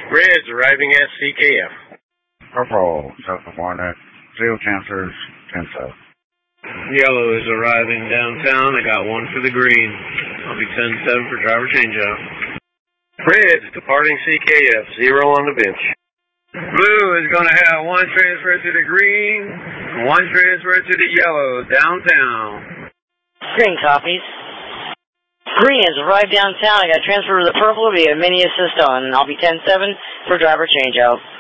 Red's arriving at CKF. Purple, South of Walnut, 0 transfers, 10-7. Yellow is arriving downtown. I got 1 for the green. I'll be 10-7 for driver changeout. Red's departing CKF, 0 on the bench. Blue is going to have 1 transfer to the green, 1 transfer to the yellow downtown. Green copies. Green has arrived downtown. I got transfer to the purple via mini assist on. I'll be 10-7 for driver changeout.